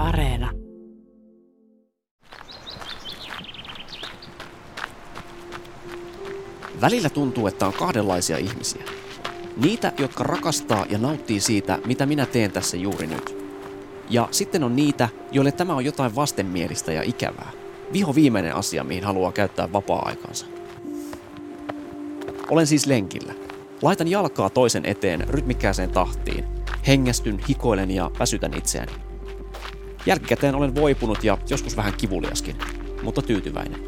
Areena. Välillä tuntuu, että on kahdenlaisia ihmisiä. Niitä, jotka rakastaa ja nauttii siitä, mitä minä teen tässä juuri nyt. Ja sitten on niitä, joille tämä on jotain vastenmielistä ja ikävää. Vihoviimeinen asia, mihin haluaa käyttää vapaa-aikansa. Olen siis lenkillä. Laitan jalkaa toisen eteen rytmikkääseen tahtiin. Hengästyn, hikoilen ja väsytän itseäni. Jälkikäteen olen voipunut ja joskus vähän kivuliaskin, mutta tyytyväinen.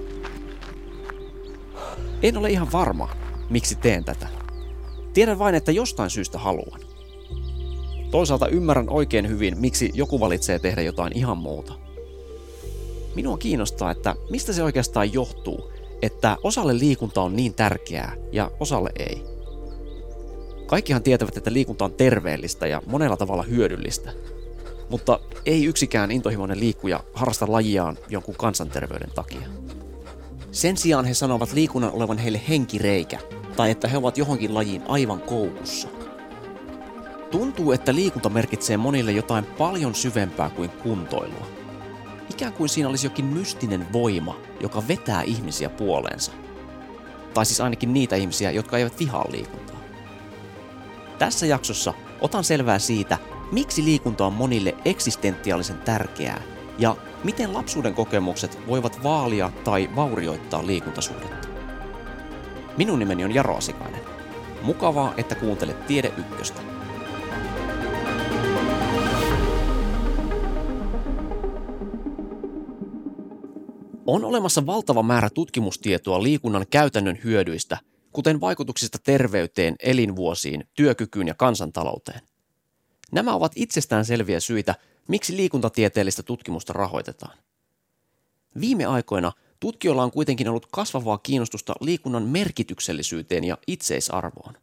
En ole ihan varma, miksi teen tätä. Tiedän vain, että jostain syystä haluan. Toisaalta ymmärrän oikein hyvin, miksi joku valitsee tehdä jotain ihan muuta. Minua kiinnostaa, että mistä se oikeastaan johtuu, että osalle liikunta on niin tärkeää ja osalle ei. Kaikkihan tietävät, että liikunta on terveellistä ja monella tavalla hyödyllistä. Mutta ei yksikään intohimoinen liikkuja harrasta lajiaan jonkun kansanterveyden takia. Sen sijaan he sanovat liikunnan olevan heille henkireikä, tai että he ovat johonkin lajiin aivan koukussa. Tuntuu, että liikunta merkitsee monille jotain paljon syvempää kuin kuntoilua. Ikään kuin siinä olisi jokin mystinen voima, joka vetää ihmisiä puoleensa. Tai siis ainakin niitä ihmisiä, jotka eivät vihaa liikuntaa. Tässä jaksossa otan selvää siitä, miksi liikunta on monille eksistentiaalisen tärkeää ja miten lapsuuden kokemukset voivat vaalia tai vaurioittaa liikuntasuhdetta. Minun nimeni on Jaro Asikainen. Mukavaa, että kuuntelet Tiede Ykköstä. On olemassa valtava määrä tutkimustietoa liikunnan käytännön hyödyistä, kuten vaikutuksista terveyteen, elinvuosiin, työkykyyn ja kansantalouteen. Nämä ovat itsestään selviä syitä, miksi liikuntatieteellistä tutkimusta rahoitetaan. Viime aikoina tutkijoilla on kuitenkin ollut kasvavaa kiinnostusta liikunnan merkityksellisyyteen ja itseisarvoon.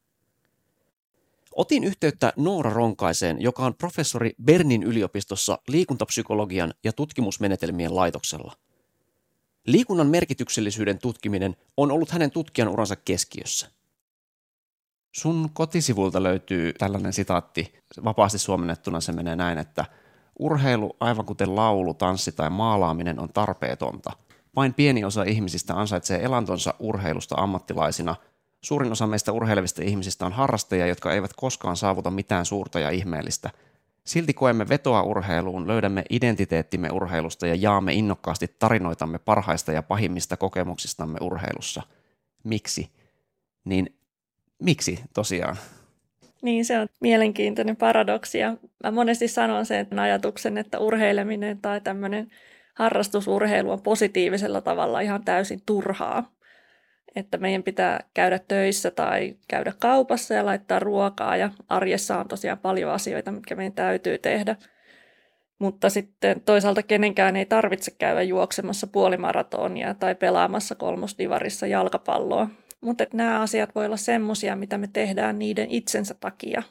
Otin yhteyttä Noora Ronkaiseen, joka on professori Bernin yliopistossa liikuntapsykologian ja tutkimusmenetelmien laitoksella. Liikunnan merkityksellisyyden tutkiminen on ollut hänen tutkijan uransa keskiössä. Sun kotisivulta löytyy tällainen sitaatti, vapaasti suomennettuna se menee näin, että urheilu, aivan kuten laulu, tanssi tai maalaaminen, on tarpeetonta. Vain pieni osa ihmisistä ansaitsee elantonsa urheilusta ammattilaisina. Suurin osa meistä urheilevista ihmisistä on harrastajia, jotka eivät koskaan saavuta mitään suurta ja ihmeellistä. Silti koemme vetoa urheiluun, löydämme identiteettimme urheilusta ja jaamme innokkaasti tarinoitamme parhaista ja pahimmista kokemuksistamme urheilussa. Miksi? Niin miksi tosiaan? Niin, se on mielenkiintoinen paradoksi ja mä monesti sanon sen ajatuksen, että urheileminen tai tämmöinen harrastusurheilu on positiivisella tavalla ihan täysin turhaa. Että meidän pitää käydä töissä tai käydä kaupassa ja laittaa ruokaa ja arjessa on tosiaan paljon asioita, mitkä meidän täytyy tehdä. Mutta sitten toisaalta kenenkään ei tarvitse käydä juoksemassa puolimaratonia tai pelaamassa kolmosdivarissa jalkapalloa. Mutta nämä asiat voi olla semmoisia, mitä me tehdään niiden itsensä takia.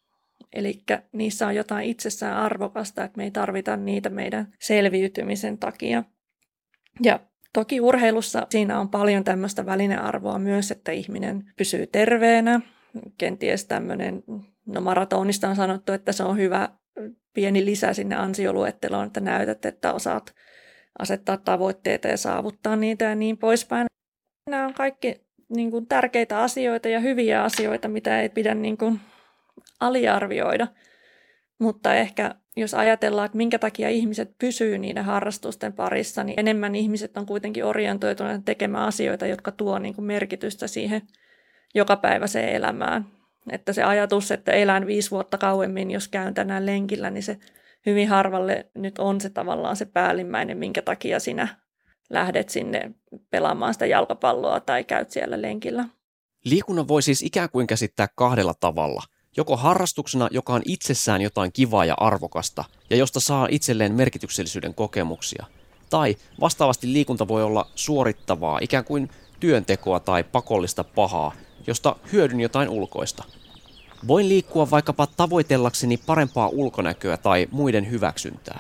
Eli niissä on jotain itsessään arvokasta, että me ei tarvita niitä meidän selviytymisen takia. Ja toki urheilussa siinä on paljon tämmöistä välinearvoa myös, että ihminen pysyy terveenä. Kenties tämmöinen, maratonista on sanottu, että se on hyvä pieni lisä sinne ansioluetteloon, että näytät, että osaat asettaa tavoitteita ja saavuttaa niitä ja niin poispäin. Nämä on kaikki niin kuin tärkeitä asioita ja hyviä asioita, mitä ei pidä niin kuin aliarvioida. Mutta ehkä jos ajatellaan, että minkä takia ihmiset pysyy niiden harrastusten parissa, niin enemmän ihmiset on kuitenkin orientoituneet tekemään asioita, jotka tuo niin kuin merkitystä siihen jokapäiväiseen elämään. Että se ajatus, että elän 5 vuotta kauemmin, jos käyn tänään lenkillä, niin se hyvin harvalle nyt on se tavallaan se päällimmäinen, minkä takia sinä lähdet sinne pelaamaan sitä jalkapalloa tai käyt siellä lenkillä. Liikunnan voi siis ikään kuin käsittää 2 tavalla. Joko harrastuksena, joka on itsessään jotain kivaa ja arvokasta, ja josta saa itselleen merkityksellisyyden kokemuksia. Tai vastaavasti liikunta voi olla suorittavaa, ikään kuin työntekoa tai pakollista pahaa, josta hyödyn jotain ulkoista. Voin liikkua vaikkapa tavoitellakseni parempaa ulkonäköä tai muiden hyväksyntää.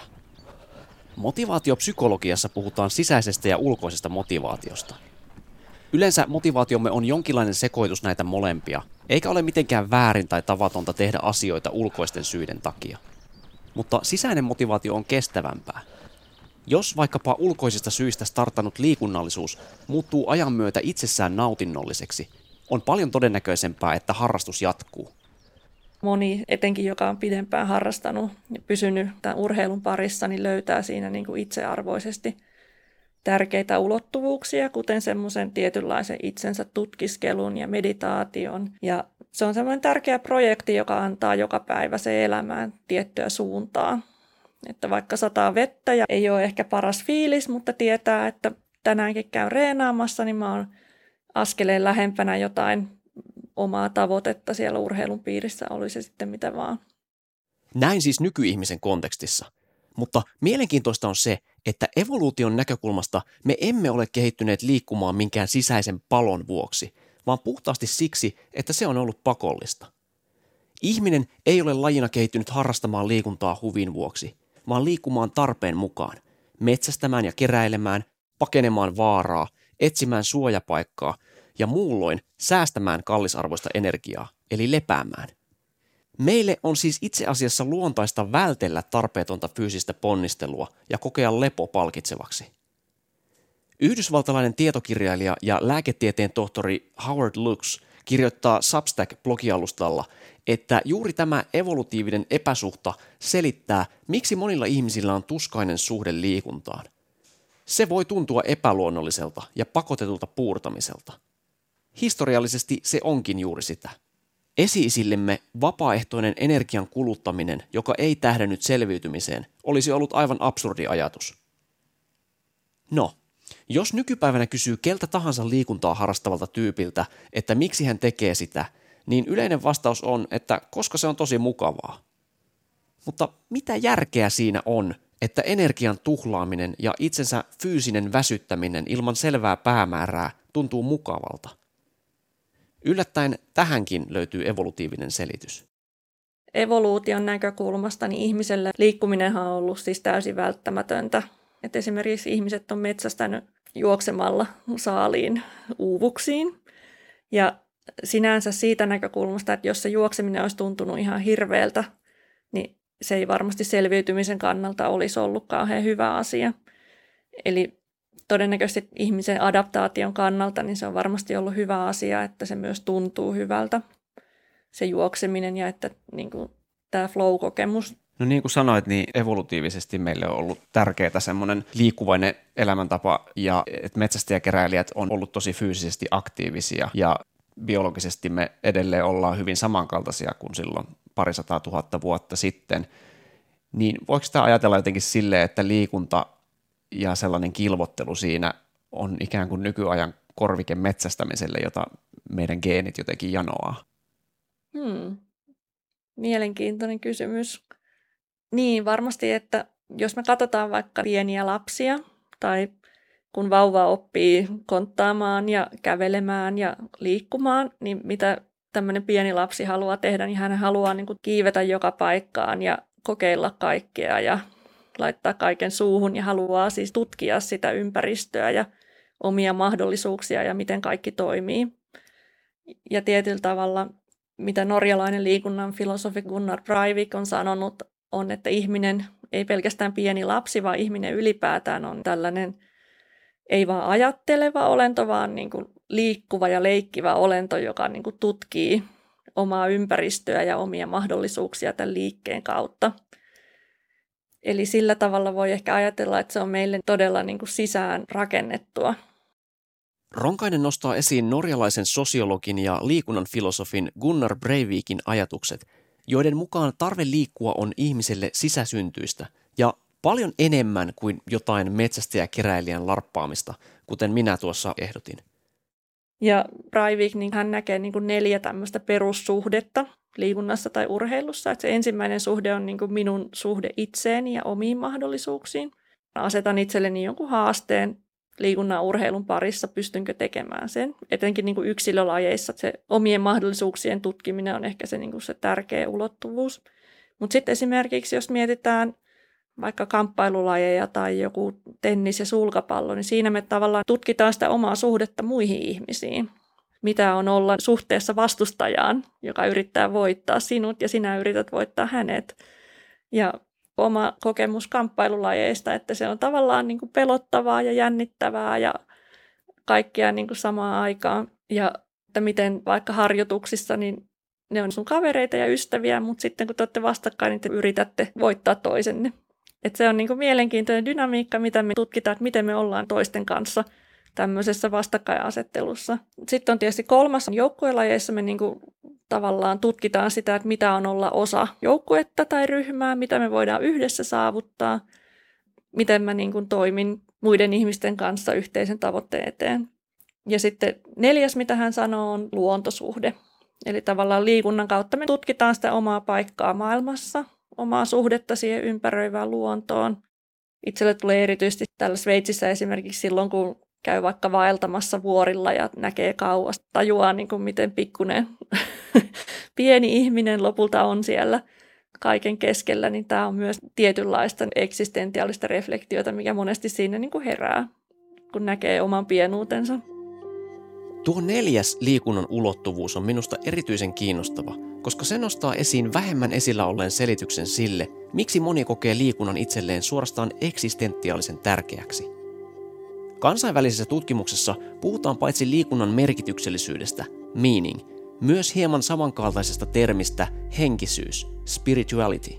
Motivaatiopsykologiassa puhutaan sisäisestä ja ulkoisesta motivaatiosta. Yleensä motivaatiomme on jonkinlainen sekoitus näitä molempia, eikä ole mitenkään väärin tai tavatonta tehdä asioita ulkoisten syiden takia. Mutta sisäinen motivaatio on kestävämpää. Jos vaikkapa ulkoisista syistä startannut liikunnallisuus muuttuu ajan myötä itsessään nautinnolliseksi, on paljon todennäköisempää, että harrastus jatkuu. Moni, etenkin joka on pidempään harrastanut ja pysynyt tämän urheilun parissa, niin löytää siinä niin kuin itsearvoisesti tärkeitä ulottuvuuksia, kuten semmoisen tietynlaisen itsensä tutkiskelun ja meditaation. Ja se on semmoinen tärkeä projekti, joka antaa joka päivä se elämään tiettyä suuntaa. Että vaikka sataa vettä ja ei ole ehkä paras fiilis, mutta tietää, että tänäänkin käyn reenaamassa, niin mä oon askeleen lähempänä jotain omaa tavoitetta siellä urheilun piirissä, oli se sitten mitä vaan. Näin siis nykyihmisen kontekstissa. Mutta mielenkiintoista on se, että evoluution näkökulmasta me emme ole kehittyneet liikkumaan minkään sisäisen palon vuoksi, vaan puhtaasti siksi, että se on ollut pakollista. Ihminen ei ole lajina kehittynyt harrastamaan liikuntaa huvin vuoksi, vaan liikkumaan tarpeen mukaan, metsästämään ja keräilemään, pakenemaan vaaraa, etsimään suojapaikkaa ja muulloin säästämään kallisarvoista energiaa, eli lepäämään. Meille on siis itse asiassa luontaista vältellä tarpeetonta fyysistä ponnistelua ja kokea lepo palkitsevaksi. Yhdysvaltalainen tietokirjailija ja lääketieteen tohtori Howard Lux kirjoittaa Substack-blogialustalla, että juuri tämä evolutiivinen epäsuhta selittää, miksi monilla ihmisillä on tuskainen suhde liikuntaan. Se voi tuntua epäluonnolliselta ja pakotetulta puurtamiselta. Historiallisesti se onkin juuri sitä. Esi-isillemme vapaaehtoinen energian kuluttaminen, joka ei tähdännyt selviytymiseen, olisi ollut aivan absurdi ajatus. No, jos nykypäivänä kysyy keltä tahansa liikuntaa harrastavalta tyypiltä, että miksi hän tekee sitä, niin yleinen vastaus on, että koska se on tosi mukavaa. Mutta mitä järkeä siinä on, että energian tuhlaaminen ja itsensä fyysinen väsyttäminen ilman selvää päämäärää tuntuu mukavalta? Yllättäen tähänkin löytyy evolutiivinen selitys. Evoluution näkökulmasta niin ihmiselle liikkuminenhan on ollut siis täysin välttämätöntä. Et esimerkiksi ihmiset on metsästänyt juoksemalla saaliin uuvuksiin. Ja sinänsä siitä näkökulmasta, että jos se juokseminen olisi tuntunut ihan hirveältä, niin se ei varmasti selviytymisen kannalta olisi ollut kauhean hyvä asia. Eli todennäköisesti ihmisen adaptaation kannalta niin se on varmasti ollut hyvä asia, että se myös tuntuu hyvältä, se juokseminen ja että niin kuin, tämä flow-kokemus. No niin kuin sanoit, niin evolutiivisesti meille on ollut tärkeää semmoinen liikkuvainen elämäntapa ja että metsästäjäkeräilijät on ollut tosi fyysisesti aktiivisia ja biologisesti me edelleen ollaan hyvin samankaltaisia kuin silloin 200 000 vuotta sitten. Niin voiko sitä ajatella jotenkin silleen, että liikunta ja sellainen kilvottelu siinä on ikään kuin nykyajan korvike metsästämiselle, jota meidän geenit jotenkin janoaa? Mielenkiintoinen kysymys. Niin, varmasti, että jos me katsotaan vaikka pieniä lapsia tai kun vauva oppii konttaamaan ja kävelemään ja liikkumaan, niin mitä tämmöinen pieni lapsi haluaa tehdä, niin hän haluaa niin kuin kiivetä joka paikkaan ja kokeilla kaikkea ja laittaa kaiken suuhun ja haluaa siis tutkia sitä ympäristöä ja omia mahdollisuuksia ja miten kaikki toimii. Ja tietyllä tavalla, mitä norjalainen liikunnan filosofi Gunnar Breivik on sanonut, on, että ihminen ei pelkästään pieni lapsi, vaan ihminen ylipäätään on tällainen ei vaan ajatteleva olento, vaan niin kuin liikkuva ja leikkivä olento, joka niin kuin tutkii omaa ympäristöä ja omia mahdollisuuksia tämän liikkeen kautta. Eli sillä tavalla voi ehkä ajatella, että se on meille todella niin kuin sisään rakennettua. Ronkainen nostaa esiin norjalaisen sosiologin ja liikunnan filosofin Gunnar Breivikin ajatukset, joiden mukaan tarve liikkua on ihmiselle sisäsyntyistä ja paljon enemmän kuin jotain metsästäjäkeräilijän larppaamista, kuten minä tuossa ehdotin. Ja Breivik, niin hän näkee niin kuin 4 tämmöistä perussuhdetta liikunnassa tai urheilussa. Että se ensimmäinen suhde on niin kuin minun suhde itseeni ja omiin mahdollisuuksiin. Asetan itselleni jonkun haasteen liikunnan urheilun parissa, pystynkö tekemään sen. Etenkin niin kuin yksilölajeissa se omien mahdollisuuksien tutkiminen on ehkä se, niin kuin se tärkeä ulottuvuus. Mutta sitten esimerkiksi, jos mietitään vaikka kamppailulajeja tai joku tennis ja sulkapallo, niin siinä me tavallaan tutkitaan sitä omaa suhdetta muihin ihmisiin. Mitä on olla suhteessa vastustajaan, joka yrittää voittaa sinut ja sinä yrität voittaa hänet. Ja oma kokemus kamppailulajeista, että se on tavallaan niin kuin pelottavaa ja jännittävää ja kaikkea niin kuin samaan aikaan. Ja että miten vaikka harjoituksissa, niin ne on sun kavereita ja ystäviä, mutta sitten kun te olette vastakkain, niin te yritätte voittaa toisenne. Että se on niin kuin mielenkiintoinen dynamiikka, mitä me tutkitaan, että miten me ollaan toisten kanssa tämmöisessä vastakkainasettelussa. Sitten on tietysti kolmas joukkuelajeissa me niin kuin tavallaan tutkitaan sitä, että mitä on olla osa joukkuetta tai ryhmää, mitä me voidaan yhdessä saavuttaa, miten mä niin kuin toimin muiden ihmisten kanssa yhteisen tavoitteen eteen. Ja sitten 4, mitä hän sanoo, on luontosuhde. Eli tavallaan liikunnan kautta me tutkitaan sitä omaa paikkaa maailmassa, omaa suhdetta siihen ympäröivään luontoon. Itselle tulee erityisesti täällä Sveitsissä esimerkiksi silloin, kun käy vaikka vaeltamassa vuorilla ja näkee kauas, tajuaa niin kuin miten pikkuinen pieni ihminen lopulta on siellä kaiken keskellä, niin tämä on myös tietynlaista eksistentiaalista reflektiota, mikä monesti siinä niin kuin herää, kun näkee oman pienuutensa. Tuo 4. liikunnan ulottuvuus on minusta erityisen kiinnostava, koska se nostaa esiin vähemmän esillä olleen selityksen sille, miksi moni kokee liikunnan itselleen suorastaan eksistentiaalisen tärkeäksi. Kansainvälisessä tutkimuksessa puhutaan paitsi liikunnan merkityksellisyydestä, meaning, myös hieman samankaltaisesta termistä henkisyys, spirituality.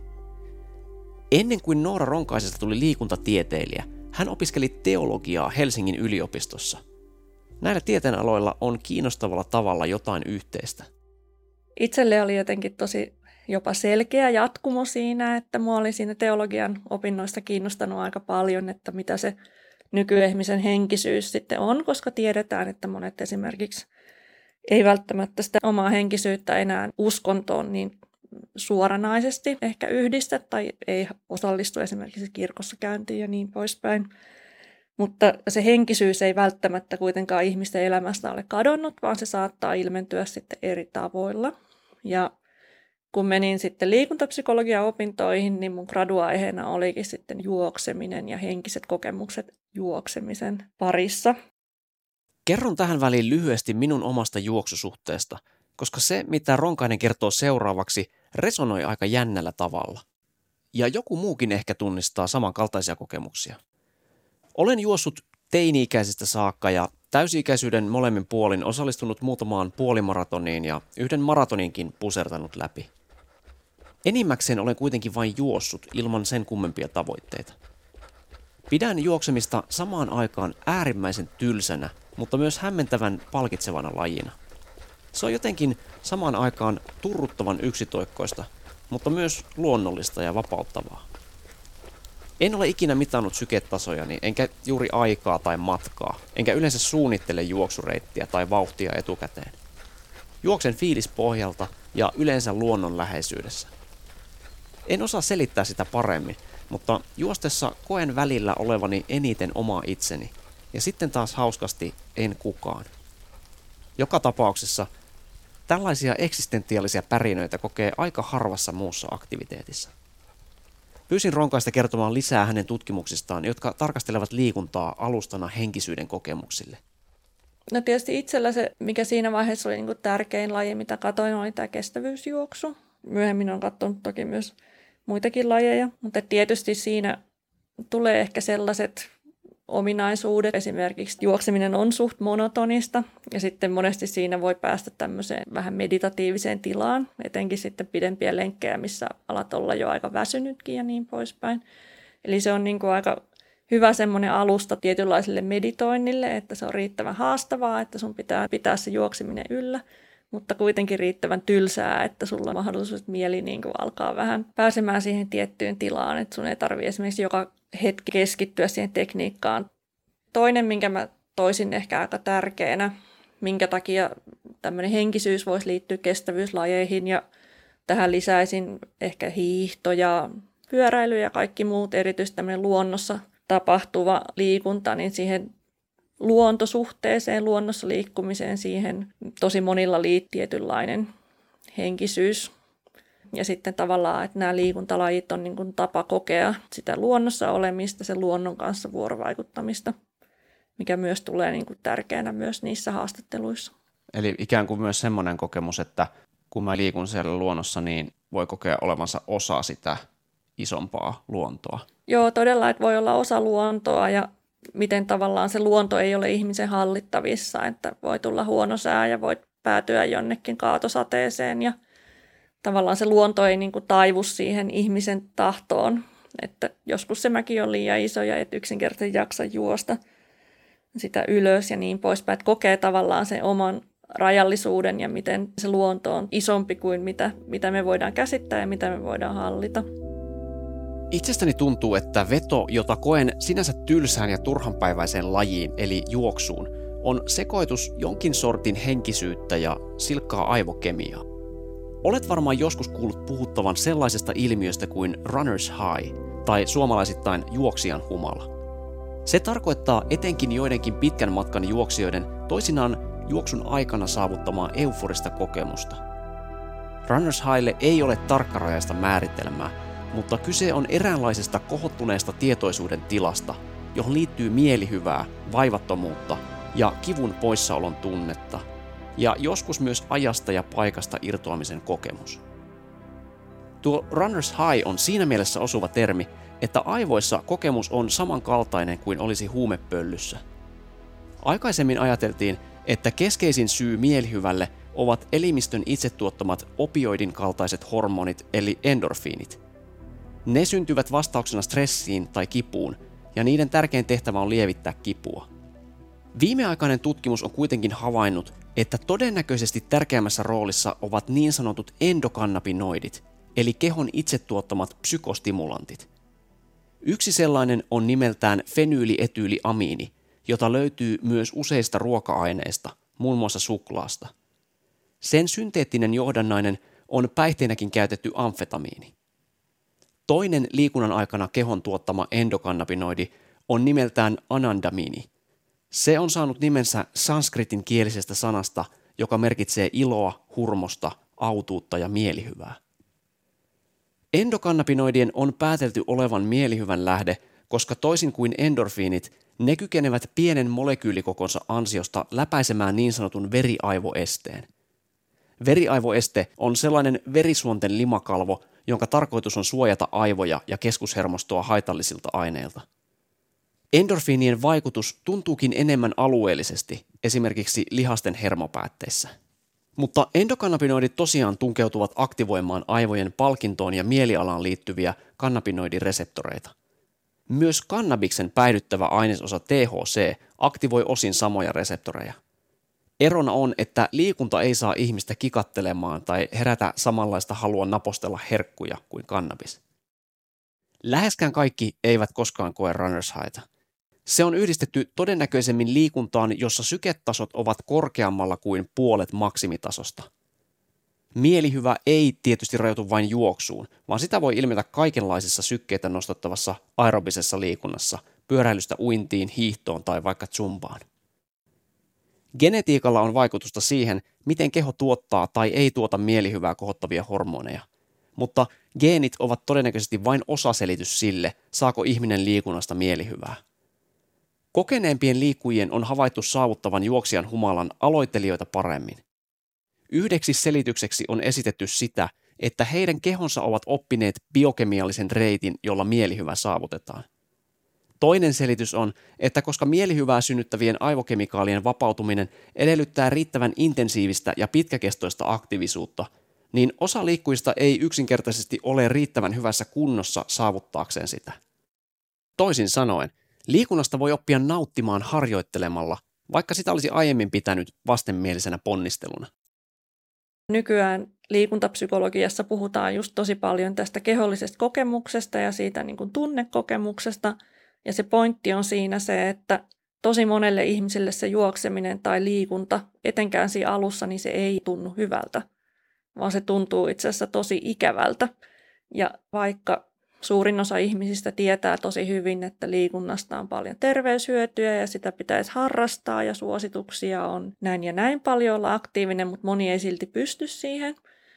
Ennen kuin Noora Ronkaisesta tuli liikuntatieteilijä, hän opiskeli teologiaa Helsingin yliopistossa. Näillä tieteenaloilla on kiinnostavalla tavalla jotain yhteistä. Itselle oli jotenkin tosi jopa selkeä jatkumo siinä, että mua oli siinä teologian opinnoista kiinnostanut aika paljon, että mitä se nykyihmisen henkisyys sitten on, koska tiedetään, että monet esimerkiksi ei välttämättä sitä omaa henkisyyttä enää uskontoon niin suoranaisesti ehkä yhdistä tai ei osallistu esimerkiksi kirkossa käyntiin ja niin poispäin. Mutta se henkisyys ei välttämättä kuitenkaan ihmisten elämästä ole kadonnut, vaan se saattaa ilmentyä sitten eri tavoilla. Ja kun menin sitten liikuntapsykologian opintoihin, niin mun graduaiheena olikin sitten juokseminen ja henkiset kokemukset juoksemisen parissa. Kerron tähän väliin lyhyesti minun omasta juoksusuhteesta, koska se, mitä Ronkainen kertoo seuraavaksi, resonoi aika jännällä tavalla. Ja joku muukin ehkä tunnistaa samankaltaisia kokemuksia. Olen juossut teini-ikäisestä saakka ja täysi-ikäisyyden molemmin puolin osallistunut muutamaan puolimaratoniin ja yhden maratoninkin pusertanut läpi. Enimmäkseen olen kuitenkin vain juossut ilman sen kummempia tavoitteita. Pidän juoksemista samaan aikaan äärimmäisen tylsänä, mutta myös hämmentävän palkitsevana lajina. Se on jotenkin samaan aikaan turruttavan yksitoikkoista, mutta myös luonnollista ja vapauttavaa. En ole ikinä mitannut syketasojani, enkä juuri aikaa tai matkaa, enkä yleensä suunnittele juoksureittiä tai vauhtia etukäteen. Juoksen fiilispohjalta ja yleensä luonnon läheisyydessä. En osaa selittää sitä paremmin, mutta juostessa koen välillä olevani eniten oma itseni, ja sitten taas hauskasti en kukaan. Joka tapauksessa tällaisia eksistentiaalisia pärinöitä kokee aika harvassa muussa aktiviteetissa. Pyysin Ronkaista kertomaan lisää hänen tutkimuksistaan, jotka tarkastelevat liikuntaa alustana henkisyyden kokemuksille. No tietysti itsellä se, mikä siinä vaiheessa oli niin kuin tärkein laji, mitä katsoin, oli tämä kestävyysjuoksu. Myöhemmin olen katsonut toki myös muitakin lajeja, mutta tietysti siinä tulee ehkä sellaiset ominaisuudet. Esimerkiksi juokseminen on suht monotonista ja sitten monesti siinä voi päästä tämmöiseen vähän meditatiiviseen tilaan, etenkin sitten pidempiä lenkkejä, missä alat olla jo aika väsynytkin ja niin poispäin. Eli se on niin kuin aika hyvä semmoinen alusta tietynlaiselle meditoinnille, että se on riittävän haastavaa, että sun pitää se juokseminen yllä, mutta kuitenkin riittävän tylsää, että sulla on mahdollisuus, että mieli niin kuin alkaa vähän pääsemään siihen tiettyyn tilaan, että sun ei tarvitse esimerkiksi joka hetki keskittyä siihen tekniikkaan. Toinen, minkä mä toisin ehkä aika tärkeänä, minkä takia tämmöinen henkisyys voisi liittyä kestävyyslajeihin ja tähän lisäisin ehkä hiihto ja pyöräily ja kaikki muut, erityisesti tämmöinen luonnossa tapahtuva liikunta, niin siihen luontosuhteeseen, luonnossa liikkumiseen, siihen tosi monilla liittyy tietynlainen henkisyys. Ja sitten tavallaan, että nämä liikuntalajit on niin kuin tapa kokea sitä luonnossa olemista, sen luonnon kanssa vuorovaikuttamista, mikä myös tulee niin kuin tärkeänä myös niissä haastatteluissa. Eli ikään kuin myös semmoinen kokemus, että kun mä liikun siellä luonnossa, niin voi kokea olevansa osa sitä isompaa luontoa. Joo, todella, että voi olla osa luontoa ja miten tavallaan se luonto ei ole ihmisen hallittavissa, että voi tulla huono sää ja voi päätyä jonnekin kaatosateeseen ja tavallaan se luonto ei niin kuin taivu siihen ihmisen tahtoon, että joskus se mäki on liian iso ja et yksinkertaisesti jaksa juosta sitä ylös ja niin poispäin, että kokee tavallaan sen oman rajallisuuden ja miten se luonto on isompi kuin mitä me voidaan käsittää ja mitä me voidaan hallita. Itsestäni tuntuu, että veto, jota koen sinänsä tylsään ja turhanpäiväiseen lajiin, eli juoksuun, on sekoitus jonkin sortin henkisyyttä ja silkkaa aivokemiaa. Olet varmaan joskus kuullut puhuttavan sellaisesta ilmiöstä kuin runner's high, tai suomalaisittain juoksijan humala. Se tarkoittaa etenkin joidenkin pitkän matkan juoksijoiden toisinaan juoksun aikana saavuttamaa euforista kokemusta. Runner's highlle ei ole tarkkarajaista määritelmää, mutta kyse on eräänlaisesta kohottuneesta tietoisuuden tilasta, johon liittyy mielihyvää, vaivattomuutta ja kivun poissaolon tunnetta, ja joskus myös ajasta ja paikasta irtoamisen kokemus. Tuo runner's high on siinä mielessä osuva termi, että aivoissa kokemus on samankaltainen kuin olisi huumepöllyssä. Aikaisemmin ajateltiin, että keskeisin syy mielihyvälle ovat elimistön itse tuottamat opioidin kaltaiset hormonit eli endorfiinit. Ne syntyvät vastauksena stressiin tai kipuun, ja niiden tärkein tehtävä on lievittää kipua. Viimeaikainen tutkimus on kuitenkin havainnut, että todennäköisesti tärkeämmässä roolissa ovat niin sanotut endokannabinoidit, eli kehon itse tuottamat psykostimulantit. Yksi sellainen on nimeltään fenyylietyyliamiini, jota löytyy myös useista ruoka-aineista, muun muassa suklaasta. Sen synteettinen johdannainen on päihteenäkin käytetty amfetamiini. Toinen liikunnan aikana kehon tuottama endokannabinoidi on nimeltään anandamiini. Se on saanut nimensä sanskritin kielisestä sanasta, joka merkitsee iloa, hurmosta, autuutta ja mielihyvää. Endokannabinoidien on päätelty olevan mielihyvän lähde, koska toisin kuin endorfiinit, ne kykenevät pienen molekyylikokonsa ansiosta läpäisemään niin sanotun veriaivoesteen. Veriaivoeste on sellainen verisuonten limakalvo, jonka tarkoitus on suojata aivoja ja keskushermostoa haitallisilta aineilta. Endorfiinien vaikutus tuntuukin enemmän alueellisesti, esimerkiksi lihasten hermopäätteissä. Mutta endokannabinoidit tosiaan tunkeutuvat aktivoimaan aivojen palkintoon ja mielialaan liittyviä kannabinoidireseptoreita. Myös kannabiksen päihdyttävä ainesosa THC aktivoi osin samoja reseptoreja. Erona on, että liikunta ei saa ihmistä kikattelemaan tai herätä samanlaista halua napostella herkkuja kuin kannabis. Läheskään kaikki eivät koskaan koe runner's highta. Se on yhdistetty todennäköisemmin liikuntaan, jossa syketasot ovat korkeammalla kuin puolet maksimitasosta. Mielihyvä ei tietysti rajoitu vain juoksuun, vaan sitä voi ilmetä kaikenlaisessa sykkeitä nostattavassa aerobisessa liikunnassa, pyöräilystä uintiin, hiihtoon tai vaikka zumbaan. Genetiikalla on vaikutusta siihen, miten keho tuottaa tai ei tuota mielihyvää kohottavia hormoneja, mutta geenit ovat todennäköisesti vain osaselitys sille, saako ihminen liikunnasta mielihyvää. Kokeneempien liikkujien on havaittu saavuttavan juoksijan humalan aloittelijoita paremmin. Yhdeksi selitykseksi on esitetty sitä, että heidän kehonsa ovat oppineet biokemiallisen reitin, jolla mielihyvä saavutetaan. Toinen selitys on, että koska mielihyvää synnyttävien aivokemikaalien vapautuminen edellyttää riittävän intensiivistä ja pitkäkestoista aktiivisuutta, niin osa liikkujista ei yksinkertaisesti ole riittävän hyvässä kunnossa saavuttaakseen sitä. Toisin sanoen, liikunnasta voi oppia nauttimaan harjoittelemalla, vaikka sitä olisi aiemmin pitänyt vastenmielisenä ponnisteluna. Nykyään liikuntapsykologiassa puhutaan just tosi paljon tästä kehollisesta kokemuksesta ja siitä niin kuin tunnekokemuksesta. Ja se pointti on siinä se, että tosi monelle ihmiselle se juokseminen tai liikunta, etenkään siinä alussa, niin se ei tunnu hyvältä, vaan se tuntuu itse asiassa tosi ikävältä. Ja vaikka suurin osa ihmisistä tietää tosi hyvin, että liikunnasta on paljon terveyshyötyä ja sitä pitäisi harrastaa ja suosituksia on näin ja näin paljon olla aktiivinen, mutta moni ei silti pysty siihen,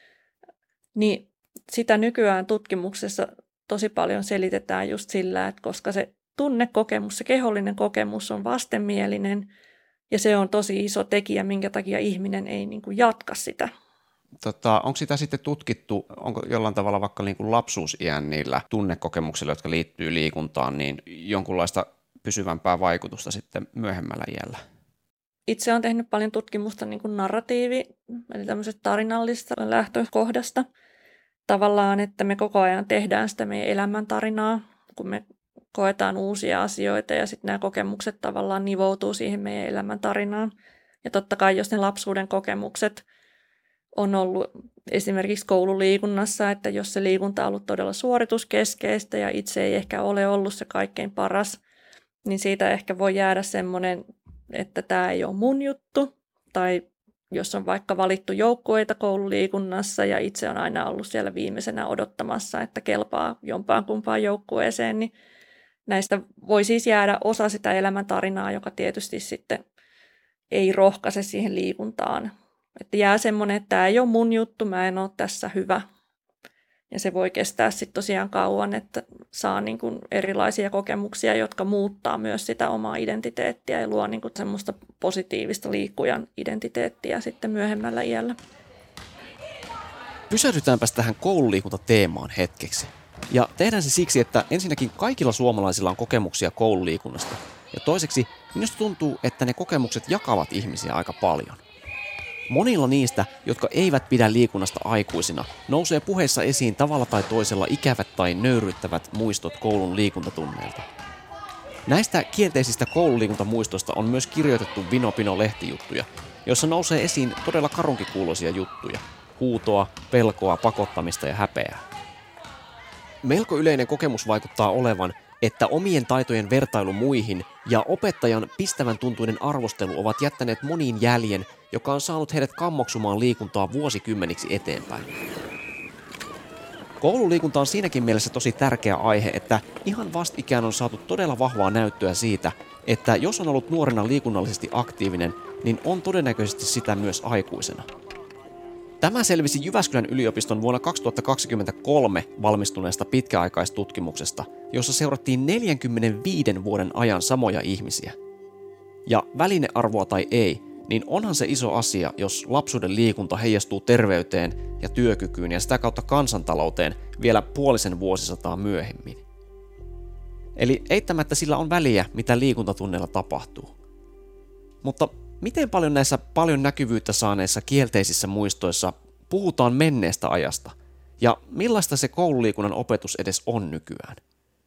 niin sitä nykyään tutkimuksessa tosi paljon selitetään just sillä, että koska se tunnekokemus, se kehollinen kokemus on vastenmielinen ja se on tosi iso tekijä, minkä takia ihminen ei niin kuin jatka sitä. Onko sitä sitten tutkittu, onko jollain tavalla vaikka niin kuin lapsuusiän niillä tunnekokemuksilla, jotka liittyy liikuntaan, niin jonkunlaista pysyvämpää vaikutusta sitten myöhemmällä iällä? Itse olen tehnyt paljon tutkimusta niin kuin eli tämmöisestä tarinallisesta lähtökohdasta. Tavallaan, että me koko ajan tehdään sitä meidän elämäntarinaa, kun me koetaan uusia asioita ja sitten nämä kokemukset tavallaan nivoutuu siihen meidän elämäntarinaan. Ja totta kai, jos ne lapsuuden kokemukset on ollut esimerkiksi koululiikunnassa, että jos se liikunta on ollut todella suorituskeskeistä ja itse ei ehkä ole ollut se kaikkein paras, niin siitä ehkä voi jäädä semmoinen, että tämä ei ole mun juttu. Tai jos on vaikka valittu joukkueita koululiikunnassa ja itse on aina ollut siellä viimeisenä odottamassa, että kelpaa jompaan kumpaan joukkueeseen, niin näistä voi siis jäädä osa sitä elämäntarinaa, joka tietysti sitten ei rohkaise siihen liikuntaan. Että jää semmoinen, että tämä ei ole mun juttu, mä en ole tässä hyvä. Ja se voi kestää sitten tosiaan kauan, että saa niin kuin erilaisia kokemuksia, jotka muuttaa myös sitä omaa identiteettiä ja luo niin kuin semmoista positiivista liikkujan identiteettiä sitten myöhemmällä iällä. Pysähdytäänpäs tähän koululiikuntateemaan hetkeksi. Ja tehdään se siksi, että ensinnäkin kaikilla suomalaisilla on kokemuksia koululiikunnasta. Ja toiseksi minusta tuntuu, että ne kokemukset jakavat ihmisiä aika paljon. Monilla niistä, jotka eivät pidä liikunnasta aikuisina, nousee puheissa esiin tavalla tai toisella ikävät tai nöyryyttävät muistot koulun liikuntatunneilta. Näistä kielteisistä koululiikuntamuistoista on myös kirjoitettu Vino Pino-lehtijuttuja, joissa nousee esiin todella karunkikuuloisia juttuja. Huutoa, pelkoa, pakottamista ja häpeää. Melko yleinen kokemus vaikuttaa olevan, että omien taitojen vertailu muihin ja opettajan pistävän tuntuinen arvostelu ovat jättäneet moniin jäljen, joka on saanut heidät kammoksumaan liikuntaa vuosikymmeniksi eteenpäin. Koululiikunta on siinäkin mielessä tosi tärkeä aihe, että ihan vastikään on saatu todella vahvaa näyttöä siitä, että jos on ollut nuorena liikunnallisesti aktiivinen, niin on todennäköisesti sitä myös aikuisena. Tämä selvisi Jyväskylän yliopiston vuonna 2023 valmistuneesta pitkäaikaistutkimuksesta, jossa seurattiin 45 vuoden ajan samoja ihmisiä. Ja välinearvoa tai ei, niin onhan se iso asia, jos lapsuuden liikunta heijastuu terveyteen ja työkykyyn ja sitä kautta kansantalouteen vielä puolisen vuosisataa myöhemmin. Eli eittämättä sillä on väliä, mitä liikuntatunneilla tapahtuu. Mutta miten paljon näissä paljon näkyvyyttä saaneissa kielteisissä muistoissa puhutaan menneestä ajasta? Ja millaista se koululiikunnan opetus edes on nykyään?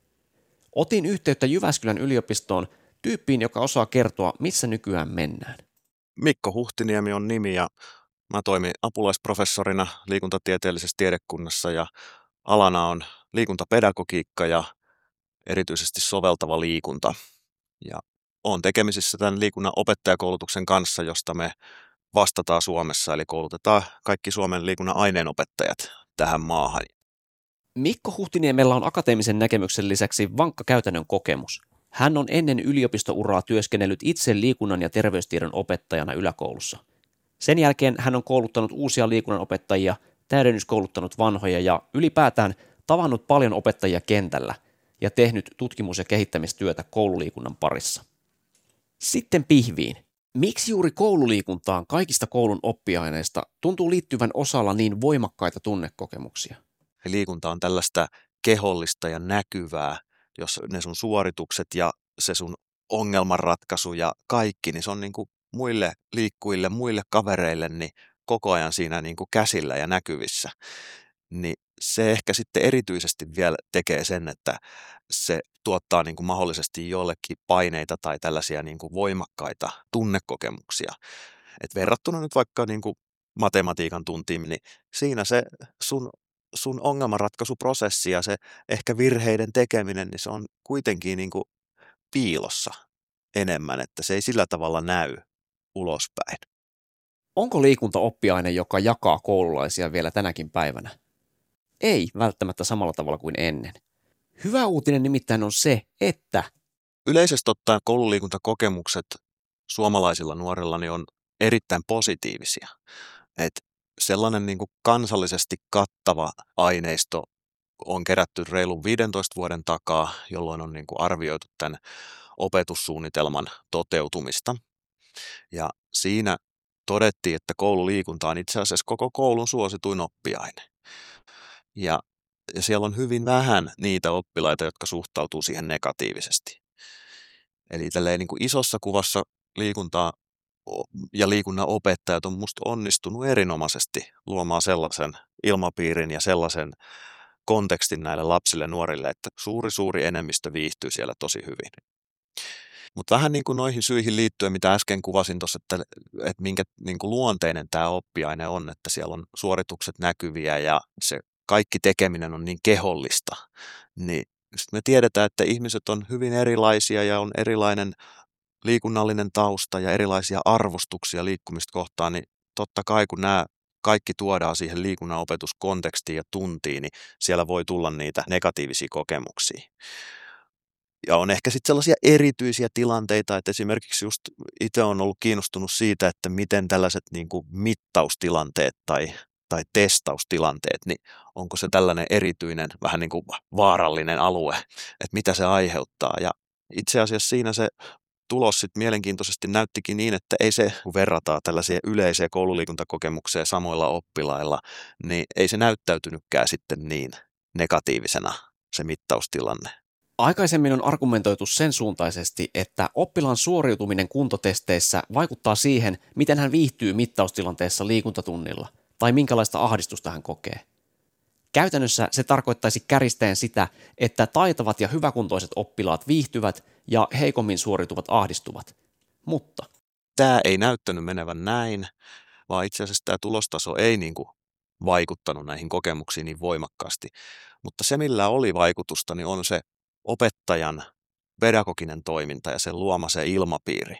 Otin yhteyttä Jyväskylän yliopistoon tyyppiin, joka osaa kertoa, missä nykyään mennään. Mikko Huhtiniemi on nimi ja mä toimin apulaisprofessorina liikuntatieteellisessä tiedekunnassa ja alana on liikuntapedagogiikka ja erityisesti soveltava liikunta. Ja olen tekemisissä tämän liikunnan opettajakoulutuksen kanssa, josta me vastataan Suomessa, eli koulutetaan kaikki Suomen liikunnan aineenopettajat tähän maahan. Mikko Huhtiniemellä on akateemisen näkemyksen lisäksi vankka käytännön kokemus. Hän on ennen yliopistouraa työskennellyt itse liikunnan ja terveystiedon opettajana yläkoulussa. Sen jälkeen hän on kouluttanut uusia liikunnan opettajia, täydennyskouluttanut vanhoja ja ylipäätään tavannut paljon opettajia kentällä ja tehnyt tutkimus- ja kehittämistyötä koululiikunnan parissa. Sitten pihviin. Miksi juuri koululiikuntaan kaikista koulun oppiaineista tuntuu liittyvän osalla niin voimakkaita tunnekokemuksia? Liikunta on tällaista kehollista ja näkyvää, jos ne sun suoritukset ja se sun ongelmanratkaisu ja kaikki, niin se on niin kuin muille liikkujille, muille kavereille niin koko ajan siinä niin kuin käsillä ja näkyvissä. Niin se ehkä sitten erityisesti vielä tekee sen, että se tuottaa niin kuin mahdollisesti jollekin paineita tai tällaisia niin kuin voimakkaita tunnekokemuksia. Et verrattuna nyt vaikka niin kuin matematiikan tuntiin, niin siinä se sun ongelmanratkaisuprosessi ja se ehkä virheiden tekeminen, niin se on kuitenkin niin kuin piilossa enemmän, että se ei sillä tavalla näy ulospäin. Onko liikunta oppiaine, joka jakaa koululaisia vielä tänäkin päivänä? Ei välttämättä samalla tavalla kuin ennen. Hyvä uutinen nimittäin on se, että yleisesti ottaen koululiikuntakokemukset suomalaisilla nuorilla niin on erittäin positiivisia. Et sellainen niin kuin kansallisesti kattava aineisto on kerätty reilun 15 vuoden takaa, jolloin on niin kuin arvioitu tämän opetussuunnitelman toteutumista. Ja siinä todettiin, että koululiikunta on itse asiassa koko koulun suosituin oppiaine. Ja siellä on hyvin vähän niitä oppilaita, jotka suhtautuu siihen negatiivisesti. Eli tälleen niin kuin isossa kuvassa liikuntaa ja liikunnan opettajat on musta onnistunut erinomaisesti luomaan sellaisen ilmapiirin ja sellaisen kontekstin näille lapsille ja nuorille, että suuri enemmistö viihtyy siellä tosi hyvin. Mutta vähän niin kuin noihin syihin liittyen, mitä äsken kuvasin tuossa, että minkä niin kuin luonteinen tämä oppiaine on, että siellä on suoritukset näkyviä ja se kaikki tekeminen on niin kehollista, niin sitten me tiedetään, että ihmiset on hyvin erilaisia ja on erilainen liikunnallinen tausta ja erilaisia arvostuksia liikkumista kohtaan, niin totta kai kun nämä kaikki tuodaan siihen liikunnan opetuskontekstiin ja tuntiin, niin siellä voi tulla niitä negatiivisia kokemuksia. Ja on ehkä sitten sellaisia erityisiä tilanteita, että esimerkiksi just itse olen ollut kiinnostunut siitä, että miten tällaiset niin kuin mittaustilanteet tai testaustilanteet, niin onko se tällainen erityinen, vähän niin kuin vaarallinen alue, että mitä se aiheuttaa. Ja itse asiassa siinä se tulos sitten mielenkiintoisesti näyttikin niin, että ei se, kun verrataan tällaisia yleisiä koululiikuntakokemuksia samoilla oppilailla, niin ei se näyttäytynytkään sitten niin negatiivisena se mittaustilanne. Aikaisemmin on argumentoitu sen suuntaisesti, että oppilaan suoriutuminen kuntotesteissä vaikuttaa siihen, miten hän viihtyy mittaustilanteessa liikuntatunnilla tai minkälaista ahdistusta hän kokee. Käytännössä se tarkoittaisi kärjistäen sitä, että taitavat ja hyväkuntoiset oppilaat viihtyvät ja heikommin suorituvat ahdistuvat. Mutta tämä ei näyttänyt menevän näin, vaan itse asiassa tämä tulostaso ei niin kuin vaikuttanut näihin kokemuksiin niin voimakkaasti. Mutta se, millä oli vaikutusta, niin on se opettajan pedagoginen toiminta ja sen luoma se ilmapiiri.